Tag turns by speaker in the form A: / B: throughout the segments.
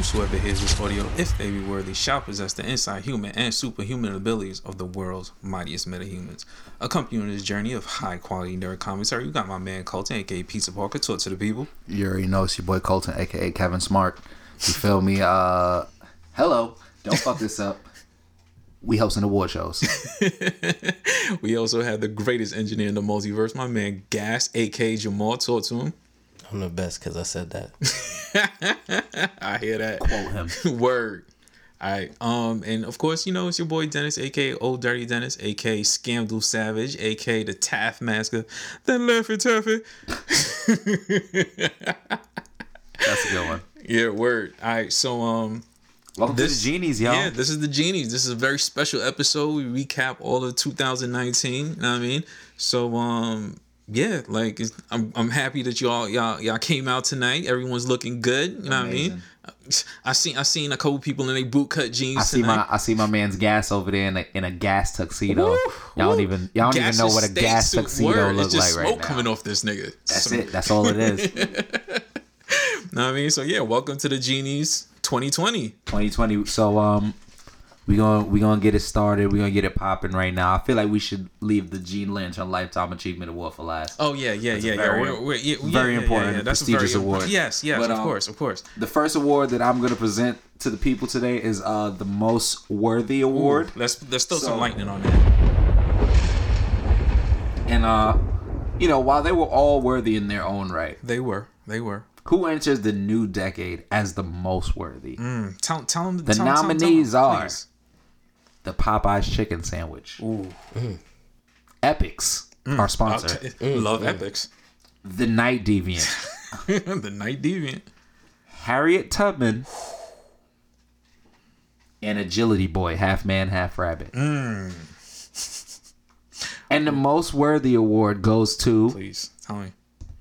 A: whosoever hears this audio, if they be worthy, shall possess the inside human and superhuman abilities of the world's mightiest metahumans. Accompanying this journey of high quality nerd commentary, you got my man Colton, aka Pizza Parker. Talk to the people.
B: You already know it's your boy Colton, aka Kevin Smart. You feel me? Hello. Don't fuck this up. We hosting award shows.
A: We also have the greatest engineer in the multiverse, my man Gas, aka Jamal. Talk to him.
C: I'm the best because I said that.
A: I hear that.
B: Quote him.
A: Word. All right. And of course, you know, it's your boy Dennis, aka Old Dirty Dennis, aka Scamdle Savage, aka the Taskmaster. Then Laffy Taffy.
B: That's a good one.
A: Yeah, word. All right. So
B: welcome to the Genies, y'all.
A: Yeah, this is the Genies. This is a very special episode. We recap all of 2019. You know what I mean? So yeah, like I'm happy that y'all came out tonight. Everyone's looking good. You know
B: Amazing.
A: what I mean? I seen a couple people in their bootcut jeans.
B: I see my man's Gas over there in a gas tuxedo. Y'all don't even know what a gas tuxedo looks like right now.
A: Smoke coming off this nigga.
B: That's it. That's all it is.
A: Know what I mean? So yeah, welcome to the Genies 2020.
B: 2020. So we gonna get it started. We're gonna get it popping right now. I feel like we should leave the Gene Lantern Lifetime Achievement Award for last.
A: Oh yeah.
B: Very important,
A: That's
B: prestigious
A: a
B: award.
A: Yes, but, of course.
B: The first award that I'm gonna present to the people today is the Most Worthy Award.
A: Ooh, let's throw some lightning on that.
B: And while they were all worthy in their own right,
A: They were.
B: who enters the new decade as the most worthy?
A: Tell them
B: The nominees are the Popeyes chicken sandwich.
A: Ooh.
B: Epix, our sponsor.
A: Love Epix.
B: The Night Deviant.
A: The Night Deviant.
B: Harriet Tubman. And Agility Boy, half man, half rabbit. And the most worthy award goes to...
A: Please, tell me.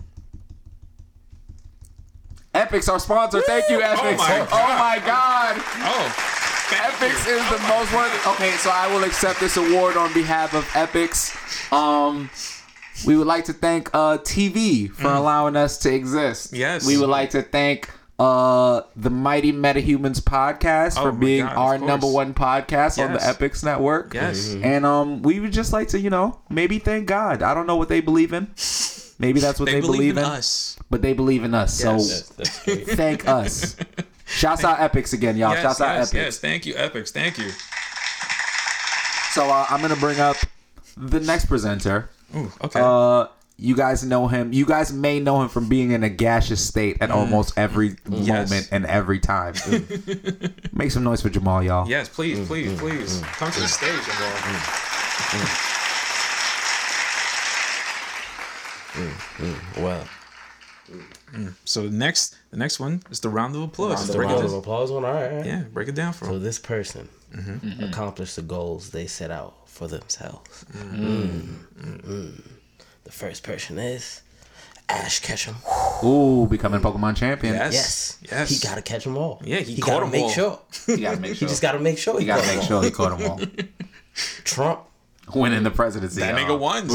B: Epix, our sponsor. Thank you, Epix. Oh my God.
A: Oh.
B: Epix is the most worthy. Okay, so I will accept this award on behalf of Epix. We would like to thank TV for allowing us to exist.
A: Yes.
B: We would like to thank the Mighty MetaHumans podcast for being our number one podcast on the Epix network.
A: Yes.
B: And we would just like to, maybe thank God. I don't know what they believe in. Maybe that's what they believe in.
A: Us.
B: But they believe in us.
A: Yes.
B: So thank us. Shouts out Epix again, y'all. Shouts out Epix.
A: Yes, thank you, Epix. Thank you.
B: So I'm going to bring up the next presenter.
A: Ooh, okay.
B: You guys know him. You guys may know him from being in a gaseous state at almost every moment and every time. Make some noise for Jamal, y'all.
A: Yes, please. Come to the stage, Jamal.
C: Well.
A: So the next one is the round of applause.
C: The round of applause one? All right.
A: Yeah, break it down for
C: So
A: him.
C: this person accomplished the goals they set out for themselves. The first person is Ash Ketchum.
B: Ooh, becoming Pokemon champion.
A: Yes.
C: He got to catch them all.
A: Yeah, he caught them all.
C: Sure.
B: He got to make sure.
C: He just got to make sure
B: He got to make sure he caught them all.
C: Trump.
B: Winning the presidency.
A: That nigga won, son.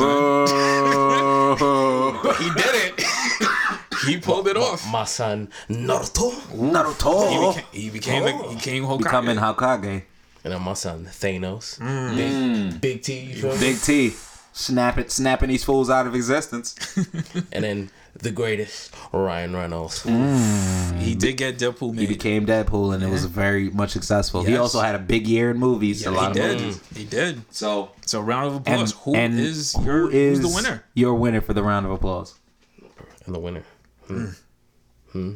B: Whoa.
A: He did it. He pulled it off.
C: My son Naruto.
A: He became Hokage.
B: Becoming Hokage.
C: And then my son Thanos. Big T. You feel me?
B: Big T. Snapping these fools out of existence.
C: And then the greatest, Ryan Reynolds.
A: He did get Deadpool made.
B: He became Deadpool, and it was very much successful.
A: Yes.
B: He also had a big year in movies.
A: Yeah, he did.
B: So
A: round of applause. Who's the winner?
B: Your winner for the round of applause.
C: And the winner. And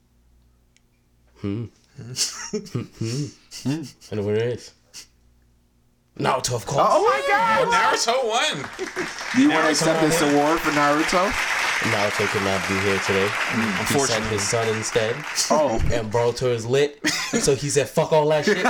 C: the winner is Naruto, of course.
B: Oh my God!
A: Naruto won.
B: Do you want to accept this award for Naruto?
C: Naruto could not be here today. He sent his son instead.
B: Oh.
C: And Boruto is lit. So he said, fuck all that shit.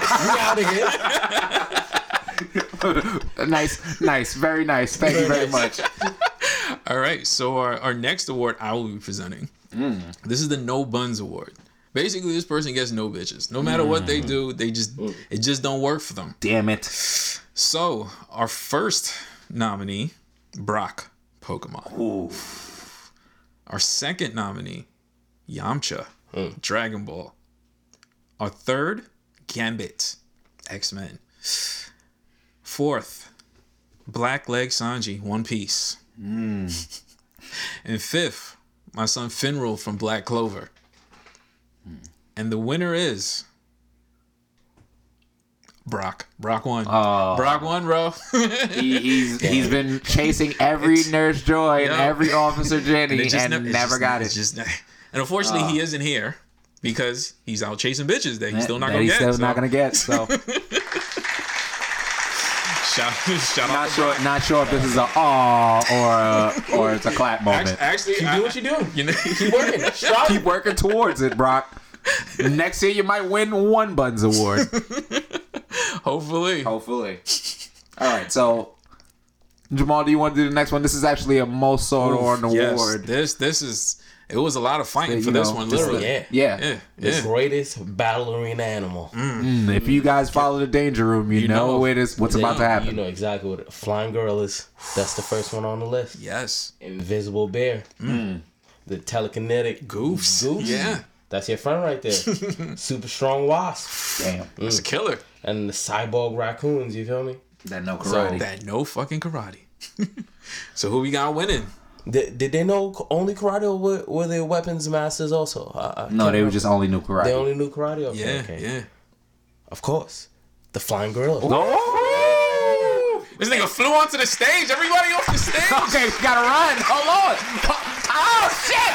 C: We out of here.
B: Nice. Very nice. Thank you very much.
A: All right. So our next award I will be presenting. This is the No Buns Award. Basically, this person gets no bitches. No matter what they do, it just don't work for them.
B: Damn it.
A: So our first nominee, Brock Pokemon.
B: Ooh.
A: Our second nominee, Yamcha, Dragon Ball. Our third, Gambit, X-Men. Fourth, Blackleg Sanji, One Piece. And fifth, my son Finral from Black Clover. And the winner is Brock. Brock won. Brock won, bro.
B: He's been chasing every Nurse Joy and every Officer Jenny and never got it.
A: And unfortunately, he isn't here because he's out chasing bitches that he's still not gonna get.
B: He's still not gonna get. So
A: shout
B: not sure if this is a aw or it's a clap moment.
A: Actually,
C: You do what you do.
A: You know,
C: Keep working. Strive.
B: Keep working towards it, Brock. Next year you might win one Buns Award.
A: hopefully.
B: All right, so Jamal, do you want to do the next one? This is actually a most sought on award.
A: This is. It was a lot of fighting for this one, literally.
B: Yeah.
C: The greatest battle arena animal.
B: If you guys follow the Danger Room, you know what's about to happen.
C: You know exactly what Flying Girl is. That's the first one on the list.
A: Yes.
C: Invisible Bear. The telekinetic
A: Goofs. Yeah.
C: That's your friend right there. Super strong wasp.
B: Damn.
A: That's a killer.
C: And the cyborg raccoons, you feel me?
B: That no karate.
A: That no fucking karate. So who we got winning?
C: Did they know only karate, or were they weapons masters also?
B: No, they were just only knew karate.
C: They only knew karate? Okay,
A: Yeah.
C: Of course. The Flying Gorilla.
A: This nigga flew onto the stage. Everybody off the stage.
B: Okay, we gotta run. Hold on. Oh, shit.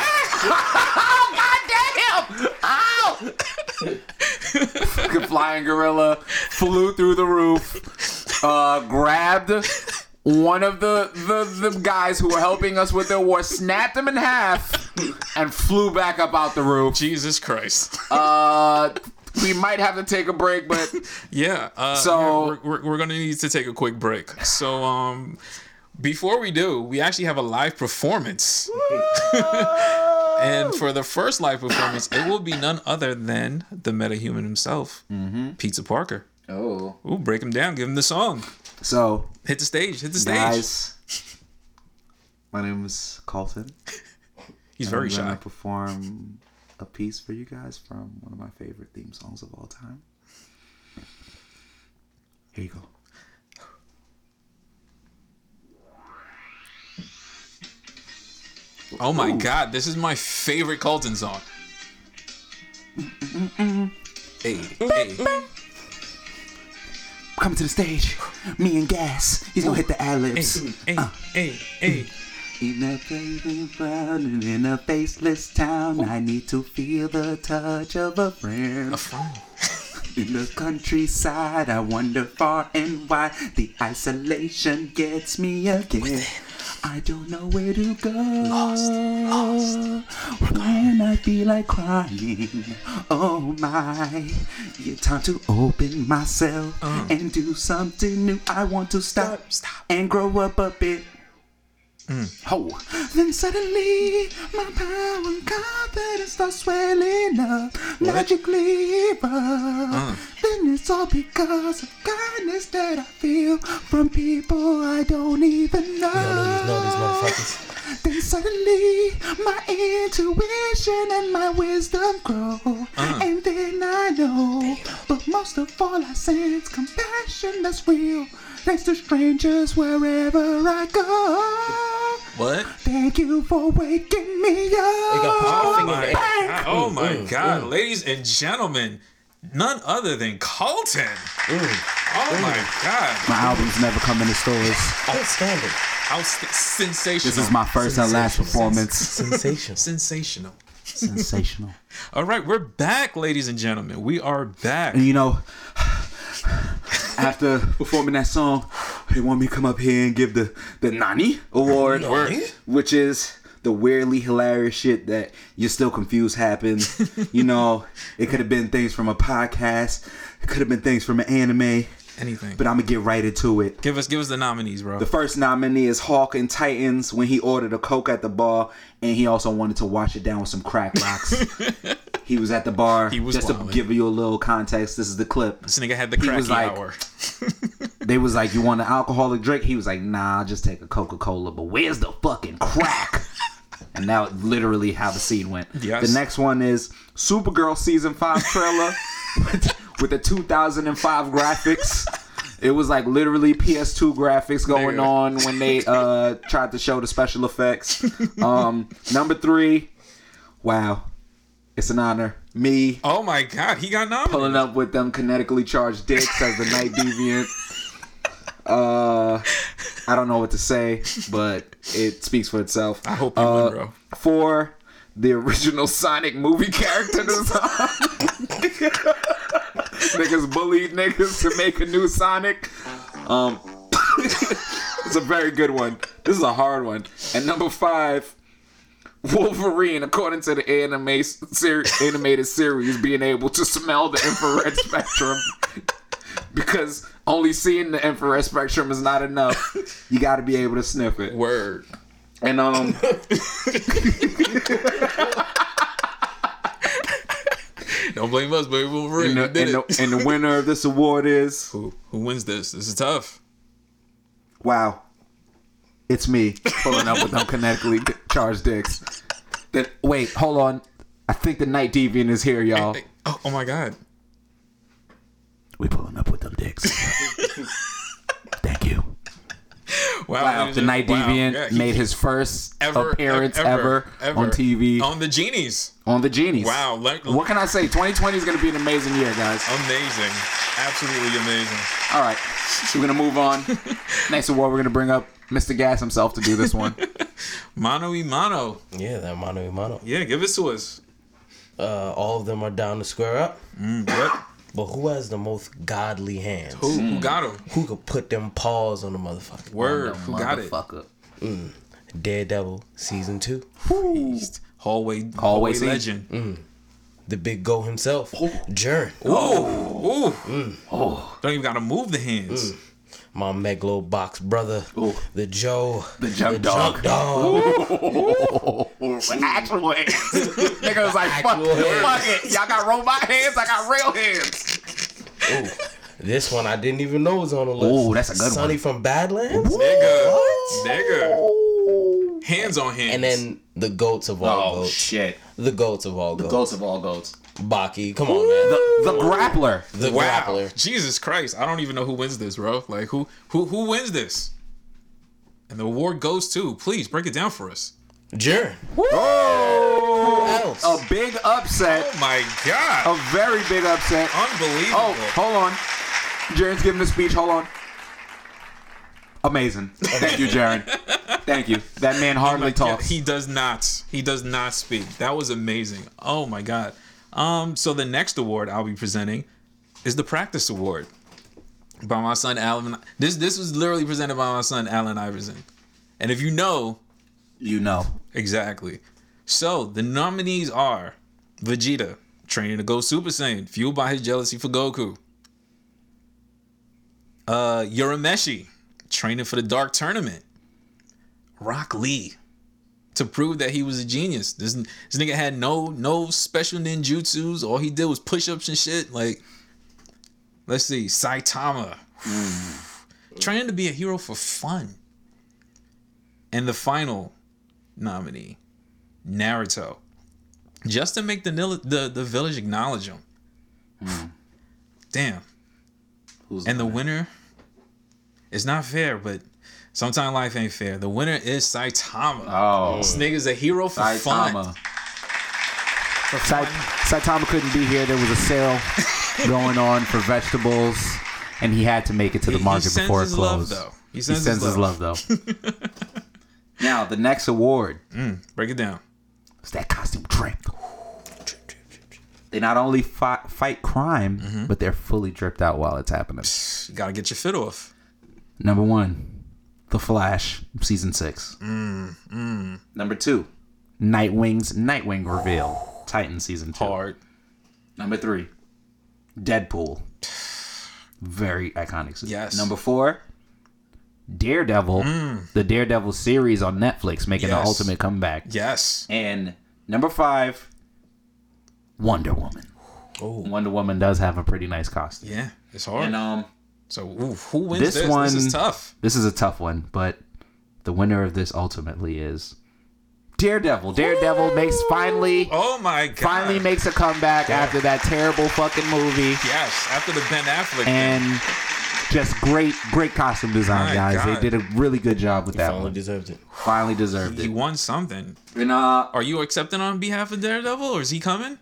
B: Oh, goddamn. Ow. The Flying Gorilla flew through the roof, grabbed one of the guys who were helping us with the war, snapped him in half, and flew back up out the roof.
A: Jesus Christ.
B: We might have to take a break, but
A: so we're gonna need to take a quick break. So before we do, we actually have a live performance. And for the first live performance, it will be none other than the metahuman himself, Pizza Parker.
B: Oh,
A: Ooh, break him down, give him the song.
B: So
A: Hit the stage.
B: guys, my name is Colton.
A: He's very
B: I'm gonna
A: shy.
B: perform a piece for you guys from one of my favorite theme songs of all time. Here you go.
A: Oh my God, this is my favorite Colton song. Hey.
B: Coming to the stage, me and Gas. He's gonna hit the ad-libs.
A: Hey.
B: In a crazy brown in a faceless town, I need to feel the touch of a friend. In the countryside, I wander far and wide. The isolation gets me again. I don't know where to go. Lost. When I feel like crying, oh my. It's time to open myself and do something new. I want to stop and grow up a bit. Oh. Then suddenly my power and confidence starts swelling up magically. Then it's all because of kindness that I feel from people I don't even know.
C: You know these motherfuckers.
B: Then suddenly my intuition and my wisdom grow. And then I know, but most of all I sense compassion that's real. Thanks to strangers wherever I go.
A: What?
B: Thank you for waking me up.
A: Oh my God. Ladies and gentlemen, none other than Colton. Oh my God.
B: My albums never come in the stores.
C: Outstanding.
A: Sensational.
B: This is my first and last performance.
C: Sensational.
B: Sensational.
A: All right, we're back, ladies and gentlemen. We are back.
B: And you know, after performing that song, they want me to come up here and give the Nani Award, which is the weirdly hilarious shit that you're still confused happened. You know, it could have been things from a podcast. It could have been things from an anime.
A: Anything.
B: But I'm going to get right into it.
A: Give us the nominees, bro.
B: The first nominee is Hawk in Titans when he ordered a Coke at the bar and he also wanted to wash it down with some crack rocks. He was at the bar. Just to give you a little context, this is the clip.
A: This nigga had the cracky hour.
B: They was like, you want an alcoholic drink? He was like, nah, I'll just take a Coca-Cola. But where's the fucking crack? And that literally how the scene went.
A: Yes.
B: The next one is Supergirl Season 5 trailer. with the 2005 graphics. It was like literally PS2 graphics going on when they tried to show the special effects. Number 3, wow, it's an honor. Me.
A: Oh my God, he got nominated.
B: Pulling up with them kinetically charged dicks as the Night Deviant. I don't know what to say, but it speaks for itself.
A: I hope you win, bro.
B: 4, the original Sonic movie character design. Niggas bullied niggas to make a new Sonic. It's a very good one. This is a hard one. And number 5, Wolverine, according to the animated series, being able to smell the infrared spectrum. Because only seeing the infrared spectrum is not enough. You got to be able to sniff it.
A: Word.
B: And
A: don't blame us, baby. Wolverine.
B: and the winner of this award is
A: Who wins this? This is tough.
B: wow. It's me pulling up with them kinetically charged dicks. Then wait, hold on. I think the Night Deviant is here, y'all.
A: Hey, oh my God.
B: We pulling up with them dicks. Thank you.
A: Wow.
B: The Night Deviant made his first appearance ever on TV.
A: On the Genies.
B: On the Genies.
A: Wow.
B: What can I say? 2020 is going to be an amazing year, guys.
A: Amazing. Absolutely amazing.
B: All right. We're going to move on. Next award, we're going to bring up Mr. Gas himself to do this one.
A: Mano y mano.
C: Yeah, that mano y mano.
A: Yeah, give it to us.
C: All of them are down to square up.
A: Yep.
C: But who has the most godly hands?
A: Who got him?
C: Who could put them paws on the motherfucker?
A: Word. Who got it?
C: Daredevil season 2.
A: Hallway
B: scene.
A: legend.
C: The big go himself. Jern.
A: Don't even gotta move the hands.
C: My Megalobox brother. The Joe.
B: The jump dog. Actual hands. Nigga was like, fuck it. Y'all got robot hands, I got real hands.
C: This one I didn't even know was on the list.
B: Oh, that's a good
C: Sonny
B: one.
C: from Badlands.
A: Nigga. Hands on hands.
C: And then the goats of all goats.
B: Shit.
C: The goats of all goats.
B: Goats of all goats.
C: Baki, come on, man.
B: The grappler.
C: The
A: wow.
C: grappler.
A: Jesus Christ. I don't even know who wins this, bro. Like, who wins this? And the award goes to, please, break it down for us.
C: Jern.
B: Oh,
C: Who else?
B: a big upset.
A: Oh, my God.
B: A very big upset.
A: Unbelievable.
B: Oh, hold on. Jaren's giving a speech. Hold on. Amazing. Thank you, Jaren. Thank you. That man hardly talks.
A: He does not speak. That was amazing. Oh, my God. So the next award I'll be presenting is the Practice Award by my son Allen. This was literally presented by my son Allen Iverson. And if you know,
B: you know.
A: Exactly. So the nominees are Vegeta, training to go Super Saiyan, fueled by his jealousy for Goku. Urameshi, training for the Dark Tournament. Rock Lee, to prove that he was a genius. This nigga had no special ninjutsus. All he did was push-ups and shit. Like, let's see, Saitama, training to be a hero for fun. And the final nominee, Naruto, just to make the village acknowledge him. Damn. And the winner, it's not fair, but sometimes life ain't fair. The winner is Saitama.
B: Oh.
A: This nigga's a hero for fun.
B: Saitama couldn't be here. There was a sale going on for vegetables, and he had to make it to the market before it closed. He sends his love, though. Now, the next award.
A: Break it down.
B: It's that costume trip. They not only fight crime, but they're fully dripped out while it's happening.
A: You gotta get your fit off.
B: Number 1, The Flash, season 6. Number 2, Nightwing's Nightwing reveal, Titan season 2.
A: Hard.
B: Number 3, Deadpool. Very iconic season.
A: Yes.
B: Number 4, Daredevil, the Daredevil series on Netflix, making the ultimate comeback.
A: Yes.
B: And number 5, Wonder Woman. Oh, Wonder Woman does have a pretty nice costume.
A: Yeah, it's hard.
B: And
A: so who wins this?
B: One,
A: this is tough.
B: This is a tough one, but the winner of this ultimately is Daredevil makes finally makes a comeback after that terrible fucking movie.
A: Yes, after the Ben Affleck
B: and
A: thing.
B: Just great costume design, guys.
A: God.
B: They did a really good job with that
C: Finally
B: one.
C: deserved it.
B: Finally deserved
A: He
B: it.
A: won something.
B: And
A: Are you accepting on behalf of Daredevil, or is he coming?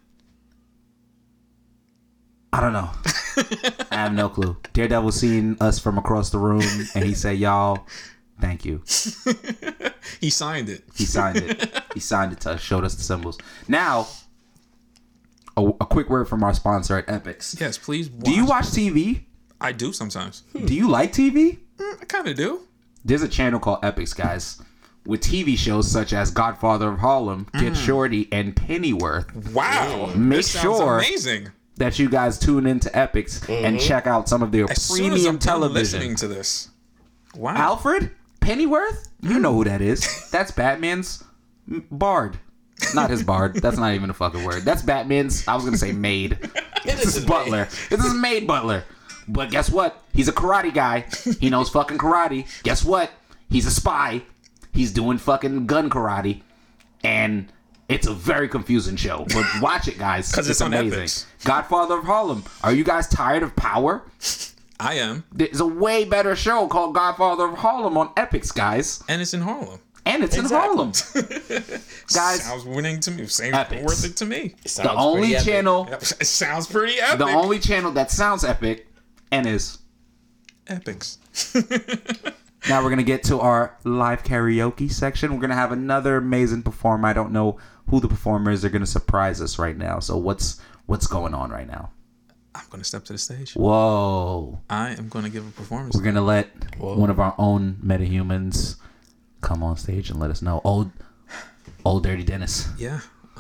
B: I don't know. I have no clue. Daredevil seen us from across the room, and he said, "Y'all, thank you."
A: He signed it.
B: He signed it. He signed it to us, showed us the symbols. Now, a quick word from our sponsor at Epix.
A: Yes, please.
B: Do you watch TV?
A: I do sometimes.
B: Do you like TV?
A: I kind of do.
B: There's a channel called Epix, guys, with TV shows such as Godfather of Harlem, Get Shorty, and Pennyworth.
A: Wow.
B: Make
A: This sounds
B: sure
A: amazing.
B: that you guys tune into Epix and check out some of their
A: As soon as
B: premium
A: I'm done
B: television.
A: listening to this. Wow.
B: Alfred Pennyworth? You know who that is. That's Batman's bard. Not his bard. That's not even a fucking word. That's Batman's, I was going to say maid. This is butler. This is maid butler. But guess what? He's a karate guy. He knows fucking karate. Guess what? He's a spy. He's doing fucking gun karate. And it's a very confusing show. But watch it, guys.
A: 'Cause it's on
B: amazing.
A: Epix.
B: Godfather of Harlem. Are you guys tired of power?
A: I am.
B: There's a way better show called Godfather of Harlem on Epix, guys.
A: And it's in Harlem.
B: And it's in Harlem. Guys,
A: Sounds winning to me. Seems
B: Epix.
A: worth it to me.
B: the only channel,
A: It sounds pretty epic.
B: the only channel that sounds epic and is.
A: Epics.
B: Now we're going to get to our live karaoke section. We're going to have another amazing performer. I don't know who the performer is. They're going to surprise us right now. So what's going on right now?
A: I'm going to step to the stage.
B: Whoa.
A: I am going to give a performance.
B: We're going to let one of our own metahumans come on stage and let us know. Old Dirty Dennis.
A: Yeah.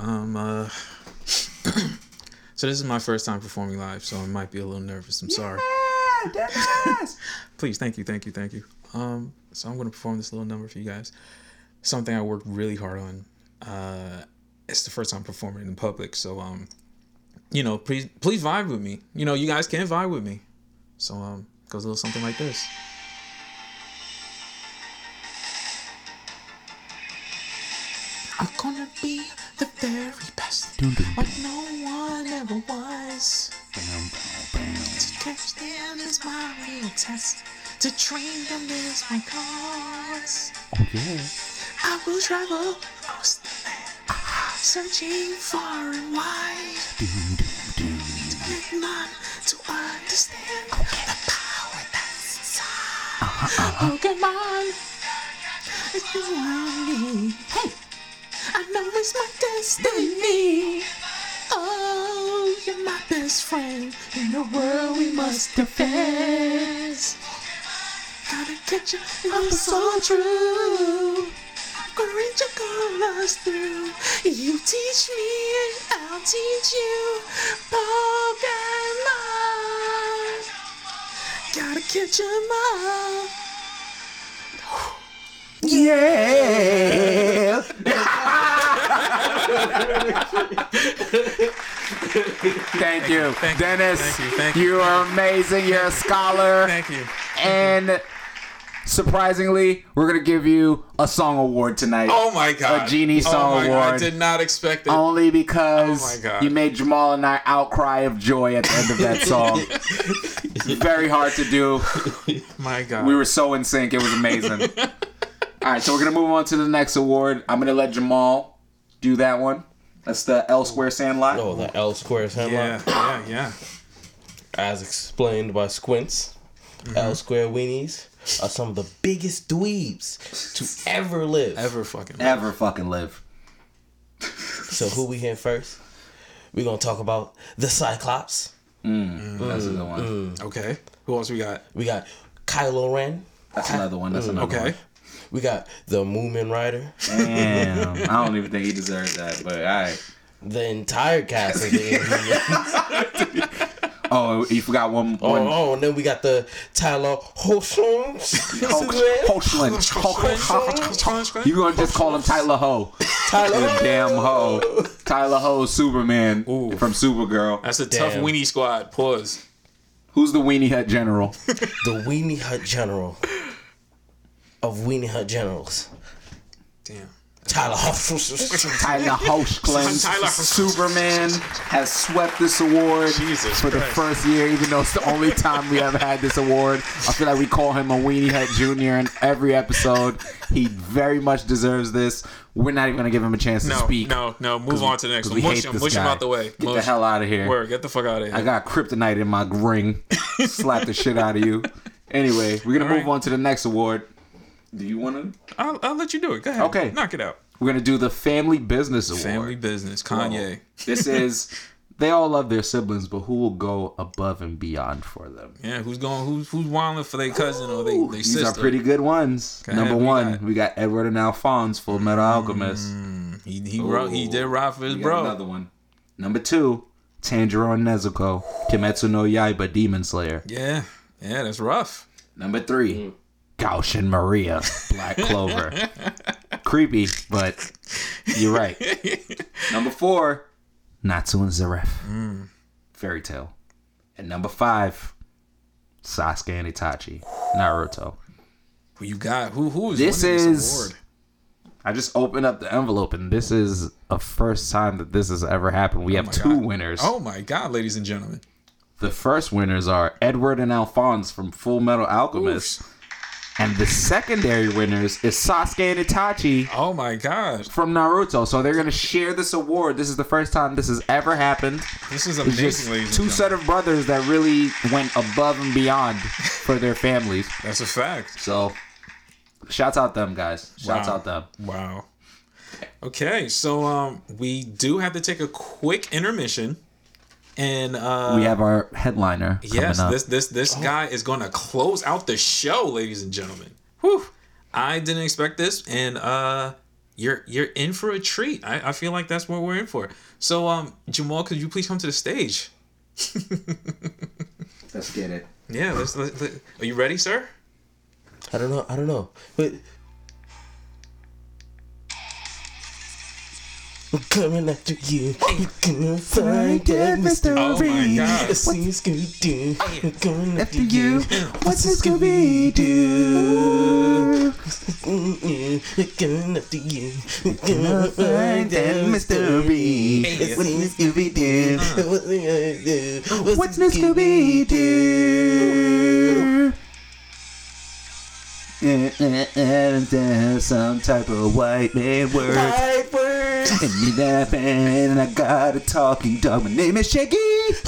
A: So this is my first time performing live, so I might be a little nervous. I'm sorry.
B: Yeah, Dennis!
A: Please, thank you. So I'm going to perform this little number for you guys. Something I worked really hard on. It's the first time performing in public, so please vibe with me. You guys can vibe with me. So it goes a little something like this. I'm gonna be the very best, like no one ever was. To catch them is my real test. To train them is my cause.
B: Oh, yeah.
A: I will travel across the land, searching far and wide. To get none to understand the power that's inside. Pokemon, if you want me, hey, I know it's my destiny. Oh, you're my best friend in the world we must defend. Gotta catch you, I'm so true. Gonna reach your colors through. You teach me and I'll teach you. Pokemon, gotta catch 'em all.
B: Yeah. Thank you, Dennis.
A: Thank you.
B: You are amazing. You're a scholar.
A: Thank you.
B: And surprisingly, we're gonna give you a song award tonight.
A: Oh my God.
B: A Genie Song Award.
A: I did not expect it.
B: Only because
A: Oh my God.
B: you made Jamal and I outcry of joy at the end of that song. It's very hard to do.
A: My God.
B: We were so in sync. It was amazing. All right, so we're going to move on to the next award. I'm going to let Jamal do that one. That's the L Square Sandlot.
C: Oh, the L Square Sandlot.
A: Yeah.
C: As explained by Squints, L Square weenies are some of the biggest dweebs to ever live.
A: Ever fucking
B: live.
C: So who we hear first? We're going to talk about the Cyclops.
B: That's a good one.
A: Okay. Who else we got?
C: We got Kylo Ren.
B: That's another one. That's another
A: Okay.
B: one.
C: We got the Moomin Rider.
B: Damn. I don't even think he deserves that, but all right.
C: The entire cast of the Inhumans.
B: Oh, you forgot one.
C: Oh, and then we got the Tyler Hoechlin.
B: You gonna just call him Tyler Ho?
C: Tyler
B: You
C: Ho.
B: damn ho. Tyler Ho, Superman
A: Ooh.
B: from Supergirl.
A: That's a tough
C: Damn.
A: weenie squad. Pause.
B: Who's the Weenie Hut General?
C: The Weenie Hut General of Weenie Hut Generals.
A: Damn.
C: Tyler
B: Hoechlin.
A: Tyler.
B: Superman has swept this award
A: Jesus
B: for the
A: Christ.
B: first year, even though it's the only time we ever had this award. I feel like we call him a weenie head junior in every episode. He very much deserves this. We're not even going to give him a chance to speak.
A: No. Move on to the next one.
B: We
A: Mush
B: hate
A: him
B: this guy.
A: out the way.
B: Get the hell out of here.
A: Word, get the fuck out of here.
B: I got kryptonite in my ring. Slap the shit out of you. Anyway, we're going to move on to the next award. Do you want to?
A: I'll let you do it. Go ahead.
B: Okay.
A: Knock it out.
B: We're going to do the Family Business Award.
A: Family business. Kanye.
B: This is, they all love their siblings, but who will go above and beyond for them?
A: Yeah, who's wilding for their cousin or they
B: These
A: sister?
B: are pretty good ones.
A: Go ahead,
B: Number
A: we
B: one,
A: got-
B: we got Edward and Alphonse, Full Metal Alchemist.
A: He did ride for his
B: We got
A: bro.
B: another one. Number two, Tanjiro and Nezuko, Kimetsu no Yaiba, Demon Slayer.
A: Yeah, that's rough.
B: Number three, Gauch and Maria, Black Clover. Creepy, but you're right. Number four, Natsu and Zaref, Fairy Tail. And number five, Sasuke and Itachi, Naruto.
A: Who you got? Who is
B: This
A: winning
B: is-
A: this award?
B: I just opened up the envelope, and this is a first time that this has ever happened. We have
A: my
B: two
A: God.
B: winners.
A: Oh my God, ladies and gentlemen.
B: The first winners are Edward and Alphonse from Full Metal Alchemist. And the secondary winners is Sasuke and Itachi
A: Oh my God,
B: from Naruto. So they're going to share this award. This is the first time this has ever happened.
A: this is
B: It's
A: amazing,
B: just
A: ladies and
B: two
A: gentlemen.
B: set of brothers that really went above and beyond for their families.
A: That's a fact.
B: So shouts out them, guys. Shouts
A: Wow.
B: out them.
A: Wow. Okay, so we do have to take a quick intermission, and
B: We have our headliner
A: yes,
B: coming up.
A: this guy is going to close out the show, ladies and gentlemen. Whew. I didn't expect this, and you're in for a treat. I feel like that's what we're in for. So Jamal, could you please come to the stage?
B: Let's get it.
A: Yeah, are you ready, sir?
C: I don't know. But I'm coming after you. You can find that mystery.
A: Oh my God.
C: I see Scooby-Doo. I'm coming after
B: After you, what's this Scooby-Doo?
C: Coming after you.
B: Gonna find that mystery.
A: Hey.
B: What's this Scooby-Doo?
C: What's it gonna do?
B: What's this Scooby-Doo? Some type of white man word.
C: Right word.
B: And you laughing, and I got a talking dog. My name is Shaggy.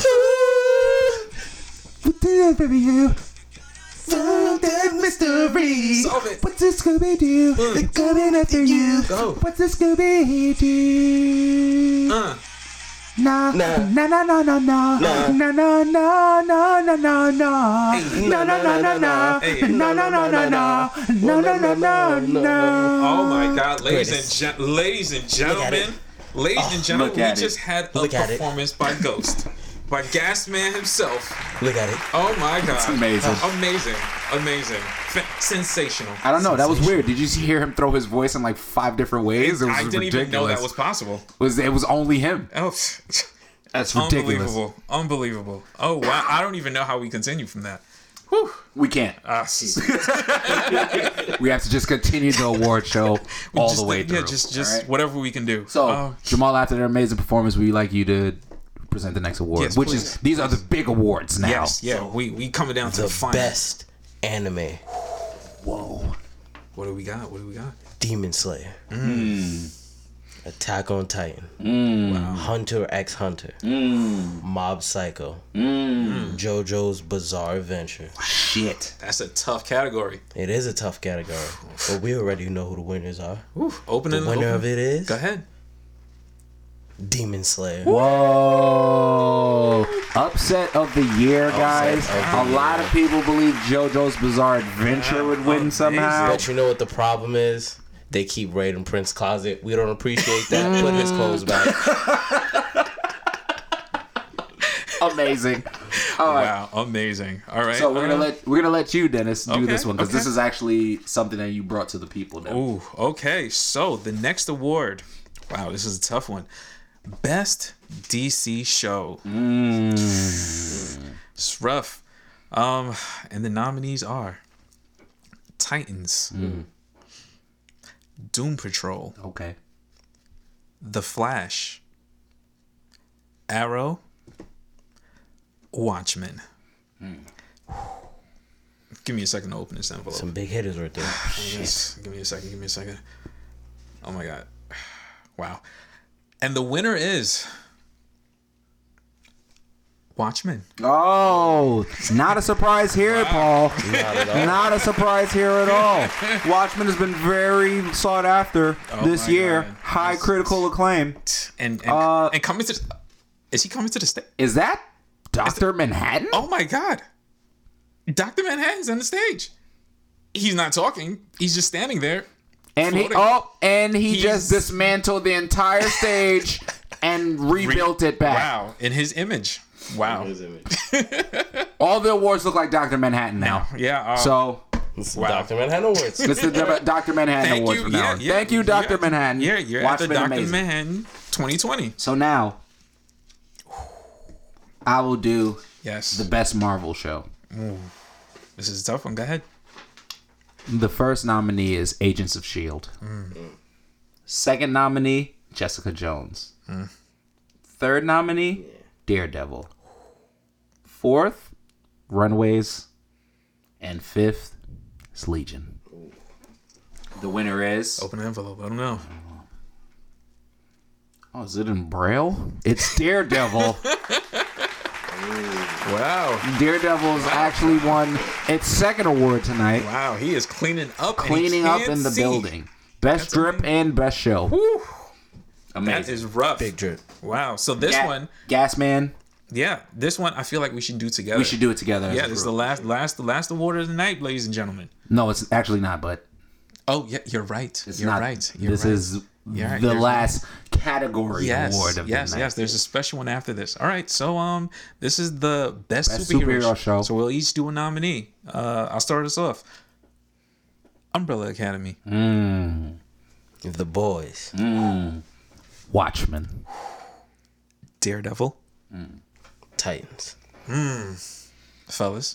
B: What the for you? Solve that mystery.
A: Solve it.
B: What's this Scooby-Doo? They're coming after you.
A: Go.
B: What's this Scooby-Doo? No, no, no, no, no, no, no, no, no, no, no, no, no, no, no, no, no, no, no,
A: Hey.
B: no, no, no, no, no, no, no, no, no, no.
A: Oh my God, ladies
C: Greatest.
A: and gentlemen, we
B: Look at
A: just had a
C: Look at it.
A: performance by Ghost, by Gas Man himself.
C: Look at it.
A: Oh my God,
B: amazing.
A: amazing, sensational.
B: I don't know. That was weird. Did you hear him throw his voice in like 5 different ways? It was
A: I didn't
B: ridiculous.
A: even know that was possible.
B: It was only him.
A: Oh,
B: That's ridiculous.
A: unbelievable. Oh wow, I don't even know how we continue from that. Whew.
B: We can't.
A: Ah,
B: We have to just continue the award show all
A: just,
B: the way through.
A: Yeah, just
B: all right?
A: whatever we can do.
B: So, Jamal, after their amazing performance, we'd like you to present the next award,
A: Yes,
B: which
A: please.
B: is these are the big awards now.
A: yes, yeah, we coming down to the
C: The
A: final.
C: best anime.
B: Whoa.
A: What do we got?
C: Demon Slayer. Attack on Titan.
A: Wow.
C: Hunter x Hunter. Mob Psycho. JoJo's Bizarre Adventure.
B: Shit.
A: That's a tough category.
C: It is a tough category, but we already know who the winners are.
A: Whew.
C: The winner of it is
A: Go ahead.
C: Demon Slayer.
B: Whoa. Upset of the year, guys.
C: of the
B: A lot of people believe JoJo's Bizarre Adventure would win somehow.
C: But you know what the problem is? They keep raiding Prince's closet. We don't appreciate that. Put his clothes back.
B: Amazing. All right.
A: Wow, amazing. All right.
B: So we're gonna let you, Dennis, do
A: Okay,
B: this one because
A: okay.
B: this is actually something that you brought to the people now.
A: Ooh, okay. So the next award. Wow, this is a tough one. Best DC show. It's rough. And the nominees are Titans, Doom Patrol,
B: Okay.
A: The Flash, Arrow, Watchmen. Give me a second to open this envelope.
C: Some big hitters right there.
A: Yes. Give me a second. Oh my god. Wow. And the winner is Watchmen.
B: Oh, not a surprise here, Paul.
C: Not at all.
B: Not a surprise here at all. Watchmen has been very sought after this
A: my
B: year.
A: God.
B: High critical acclaim.
A: And coming to is he coming to the stage?
B: Is that Dr. Manhattan?
A: Oh my god. Dr. Manhattan's on the stage. He's not talking. He's just standing there.
B: And he
A: floating.
B: just
A: He's-
B: dismantled the entire stage and rebuilt it back.
A: Wow. In his image. Wow.
C: His image.
B: All the awards look like Dr. Manhattan now.
A: Yeah.
B: So
C: It's
A: Wow.
C: Dr. Manhattan Awards.
B: it's the Dr. Manhattan
A: thank
B: Awards
A: you.
B: from now
A: Yeah,
B: on.
A: yeah,
B: Thank you, Dr.
A: yeah.
B: Manhattan.
A: Yeah, you're at the
B: Watchmen
A: Dr.
B: amazing.
A: Manhattan 2020.
B: So now I will do
A: Yes.
B: the best Marvel show.
A: This is a tough one. Go ahead.
B: The first nominee is Agents of S.H.I.E.L.D. Second nominee, Jessica Jones. Third nominee, Daredevil. Fourth, Runaways. And fifth is Legion. The winner is...
A: Open the envelope. I don't know.
B: Oh, is it in Braille? It's Daredevil.
A: Wow.
B: Daredevil has actually won its second award tonight.
A: Wow. He is cleaning up. and he
B: Cleaning up
A: can't
B: in the
A: see.
B: building. Best
A: That's
B: drip
A: amazing.
B: and best show.
A: Whew. That
B: Amazing.
A: is rough.
C: Big drip.
A: Wow. So this one,
B: Gasman.
A: yeah, this one I feel like we should do together.
B: We should do it together. as
A: Yeah,
B: a
A: this is
B: group.
A: the last award of the night, ladies and gentlemen.
B: No, it's actually not, but
A: Oh yeah, you're right.
B: it's
A: You're
B: not.
A: right. You're
B: This
A: right.
B: is
A: You're right.
B: the
A: There's-
B: last category
A: Yes,
B: award of
A: yes,
B: the night.
A: yes. There's a special one after this. All right, so this is the best
B: Best
A: superhero,
B: superhero show.
A: So we'll each do a nominee. I'll start us off. Umbrella Academy.
C: The Boys.
B: Watchmen.
A: Daredevil.
C: Titans.
A: Fellas.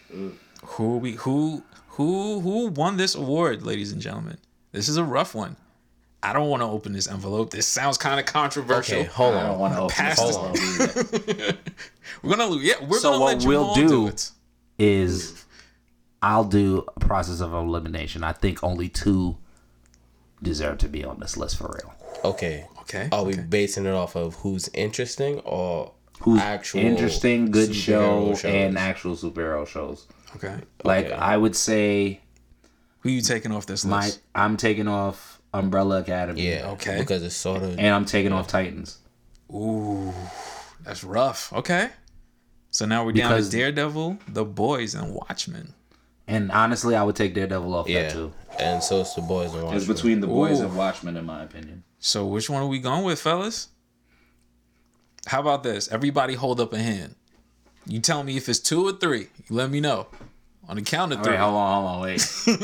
A: Who won this award, ladies and gentlemen? This is a rough one. I don't want to open this envelope. This sounds kind of controversial.
C: Okay, hold
B: I don't
C: on.
B: want to open
A: Pass
B: this.
A: this.
C: Hold on.
A: We're gonna lose. Yeah, we're
B: So
A: gonna
B: what
A: let
B: we'll
A: Jamal
B: do-
A: it.
B: Is I'll do a process of elimination. I think only 2 deserve to be on this list for real.
C: Okay.
A: Okay.
C: Are we
A: okay.
C: basing it off of who's interesting or
B: Who's
C: actual
B: interesting, good show,
C: superhero shows?
B: and actual superhero shows.
A: Okay.
B: Like
C: Okay.
B: I would say,
A: Who you taking off this list?
B: I'm taking off Umbrella Academy.
C: Yeah.
A: Okay.
C: Because it's sort of.
B: And I'm taking off Titans.
A: Ooh, that's rough. Okay. So now we're down
B: Because-
A: to Daredevil, The Boys, and Watchmen.
B: And honestly, I would take Daredevil off
C: Yeah.
B: that too.
C: And so it's the Boys and
B: It's
C: Watchmen.
B: between the Boys
A: Ooh.
B: and Watchmen, in my opinion.
A: So which one are we going with, fellas? How about this? Everybody hold up a hand. You tell me if it's 2 or 3. You let me know. On the count of
B: All
A: 3.
B: right, hold on, wait.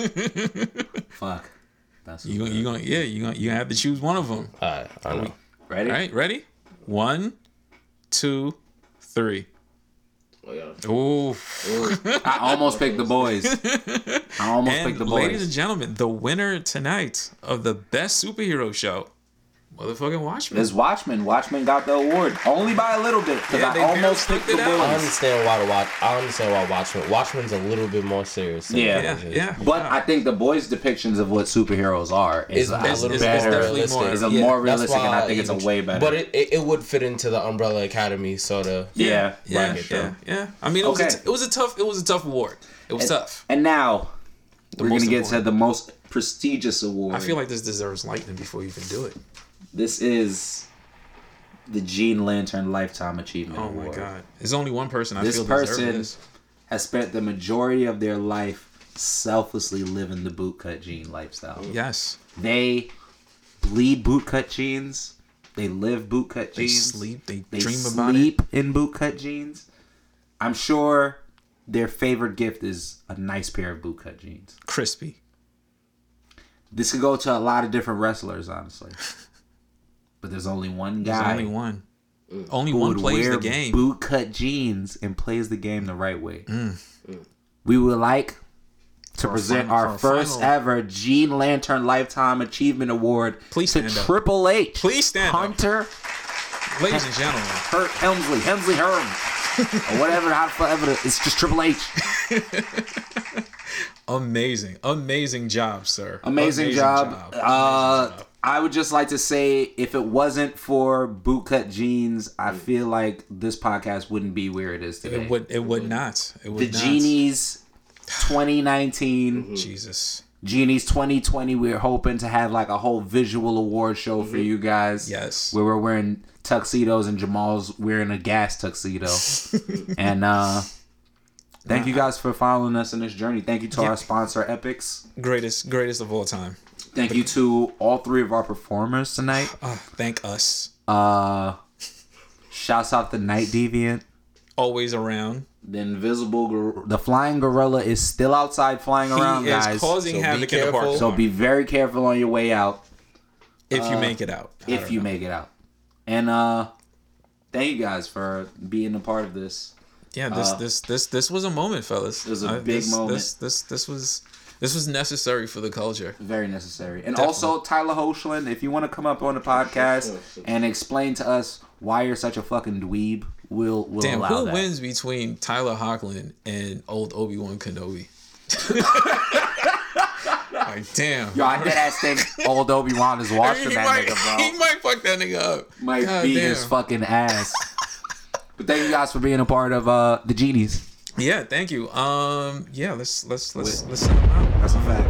B: Fuck. That's
A: You gonna have to choose one of them.
C: Alright, I know.
B: ready?
A: All right, ready? 1, 2, 3.
C: Oh,
A: Ooh.
B: I almost picked the Boys. I almost
A: And
B: picked the
A: ladies and
B: Boys.
A: gentlemen, the winner tonight of the best superhero show, motherfucking Watchmen.
B: Is Watchmen. Watchmen got the award only by a little bit because
A: Yeah, they
B: I
A: barely
B: almost picked
A: slipped
B: the
A: it out.
C: I
B: Boys.
C: understand why I understand why Watchmen's a little bit more serious. than
B: Yeah.
C: the
A: yeah,
C: others is.
A: yeah.
B: But I think the Boys' depictions of what superheroes are is
C: It's
B: a
C: a little
A: it's
C: bit
B: better.
C: more
A: definitely
C: realistic.
A: more-
B: Is a
A: yeah,
B: more
C: That's
B: realistic, and I
C: why
B: think it's a
C: even-
B: way better.
C: But it would fit into the Umbrella Academy sort of.
B: yeah,
A: Yeah,
C: bracket,
A: yeah,
C: though.
A: yeah. I mean, it was
B: Okay.
A: it was a tough award. It was tough.
B: And now we're
A: most
B: gonna get to
A: important.
B: the most prestigious award.
A: I feel like this deserves lightning before you even do it.
B: this is the Gene Lantern Lifetime Achievement
A: Oh
B: Award.
A: my god, there's only one person I
B: This
A: feel
B: person
A: deserves this.
B: has spent the majority of their life selflessly living the bootcut jean lifestyle.
A: Yes,
B: They bleed bootcut jeans. They live bootcut
A: they
B: jeans.
A: sleep, they
B: They
A: dream about it.
B: sleep in bootcut jeans. I'm sure their favorite gift is a nice pair of bootcut jeans.
A: Crispy.
B: This could go to a lot of different wrestlers, honestly. But there's only one
A: There's
B: guy
A: only one. Only
B: who
A: one
B: would
A: plays
B: wear
A: the game.
B: bootcut jeans and plays the game the right way.
A: Mm.
B: We would like to to present our first ever Gene Lantern Lifetime Achievement Award
A: Please
B: to
A: stand up.
B: Triple H.
A: Please stand up.
B: Hunter
A: Ladies and gentlemen.
B: Helmsley Herm. Or whatever, it's just Triple H.
A: Amazing job, sir.
B: Amazing job. I would just like to say, if it wasn't for bootcut jeans, I feel like this podcast wouldn't be where it is today.
A: It would not.
B: The Genies 2019.
A: Jesus.
B: Genies 2020. We're hoping to have like a whole visual award show for you guys.
A: Yes.
B: Where we're wearing tuxedos and Jamal's wearing a gas tuxedo. And thank you guys for following us in this journey. Thank you to our sponsor, Epix.
A: Greatest of all time.
B: Thank you to all three of our performers tonight.
A: Thank us.
B: Shouts out the Night Deviant.
A: Always around.
B: The Flying Gorilla is still outside flying around, guys.
A: He is causing havoc in the park.
B: So be very careful on your way out.
A: If you make it out.
B: If you make it out. And thank you guys for being a part of this.
A: Yeah, this was a moment, fellas.
B: It was a big moment.
A: This was necessary for the culture.
B: Very necessary. And
A: Definitely.
B: Also, Tyler Hoechlin, if you want to come up on the podcast and explain to us why you're such a fucking dweeb, we'll
A: Damn,
B: allow
A: who
B: that.
A: wins between Tyler Hoechlin and old Obi-Wan Kenobi? Like, damn.
B: Yo, I deadass think old Obi-Wan is washing that nigga, bro.
A: He might fuck that nigga up.
B: Might
A: God
B: beat
A: damn.
B: his fucking ass. But thank you guys for being a part of the Genies.
A: Yeah, thank you. Yeah, let's send them out.
B: That's a fact.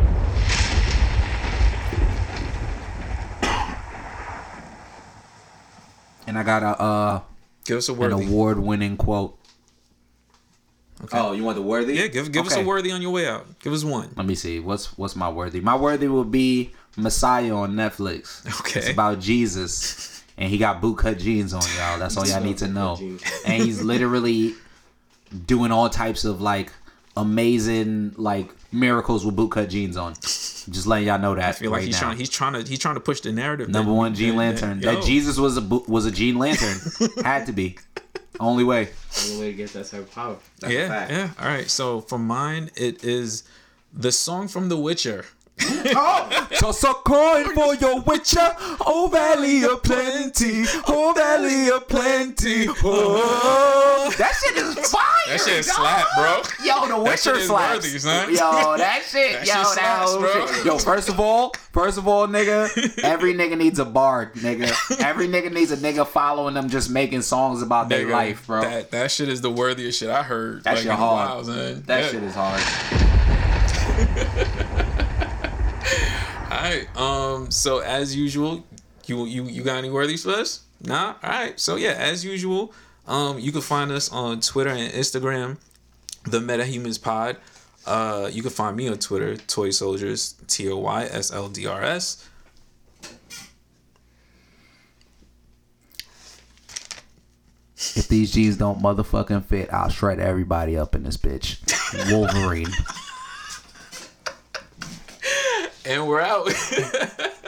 B: And I got
A: Give us a
B: an
A: worthy.
B: award-winning quote.
A: Okay.
B: Oh, you want the worthy?
A: Yeah, give us a worthy on your way out. Give us one.
B: Let me see. What's my worthy? My worthy will be Messiah on Netflix.
A: Okay.
B: It's about Jesus, and he got bootcut jeans on, y'all. That's all y'all need to know. And he's literally doing all types of like amazing like miracles with bootcut jeans on. Just letting y'all know that.
A: I feel like
B: right
A: he's trying to push the narrative.
B: Number one Gene Lantern. That Jesus was a Gene Lantern. Had to be. Only way.
C: Only way to get that type of power.
B: That's a fact.
A: Yeah. All right. So for mine, it is the song from The Witcher.
B: Toss a coin for your Witcher, oh valley of plenty, oh valley of plenty. Oh, that shit is fire.
A: That shit slap, bro.
B: Yo, The Witcher slaps.
A: Worthy, son.
B: Yo, that shit. Yo, first of all, nigga, every nigga needs a bard, nigga. Every nigga needs a nigga following them, just making songs about their life, bro.
A: That shit is the worthiest shit I heard.
B: That shit hard.
A: While, man.
B: That shit is hard.
A: Alright, so as usual, you got any worthies for us? Nah? Alright, so yeah, as usual, you can find us on Twitter and Instagram, the MetaHumans Pod. You can find me on Twitter, Toy Soldiers, TOYSLDRS.
B: If these jeans don't motherfucking fit, I'll shred everybody up in this bitch. Wolverine.
A: And we're out.